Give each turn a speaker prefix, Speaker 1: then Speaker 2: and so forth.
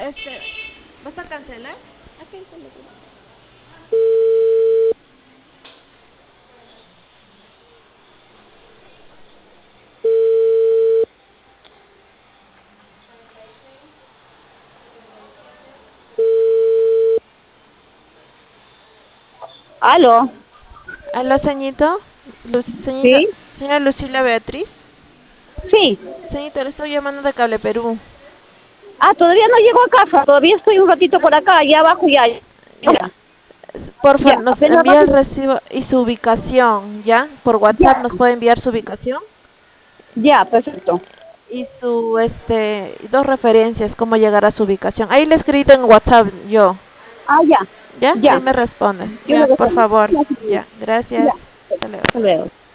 Speaker 1: ¿Vas a cancelar?
Speaker 2: ¿Aló?
Speaker 1: Aló, señorito.
Speaker 2: ¿Sí?
Speaker 1: Señora Lucila Beatriz.
Speaker 2: Sí.
Speaker 1: Señorita, le estoy llamando de Cable Perú.
Speaker 2: Ah, todavía no llego a casa, todavía estoy un ratito por acá, allá abajo ya.
Speaker 1: Ya.
Speaker 2: Ya,
Speaker 1: Por favor,
Speaker 2: ya,
Speaker 1: nos
Speaker 2: apenas
Speaker 1: envía el
Speaker 2: rápido.
Speaker 1: recibo y su ubicación, ¿ya? Por WhatsApp
Speaker 2: Ya,
Speaker 1: nos puede enviar su ubicación
Speaker 2: ya, perfecto.
Speaker 1: y dos referencias, cómo llegar a su ubicación. Ahí le he escrito en WhatsApp yo,
Speaker 2: Ah, ya,
Speaker 1: ¿ya? Ahí
Speaker 2: ya.
Speaker 1: me responde.
Speaker 2: Yo
Speaker 1: Ya,
Speaker 2: lo
Speaker 1: por
Speaker 2: respondo.
Speaker 1: favor.
Speaker 2: Ya, sí,
Speaker 1: Ya,
Speaker 2: ya.
Speaker 1: gracias. Hasta luego.
Speaker 2: Hasta luego.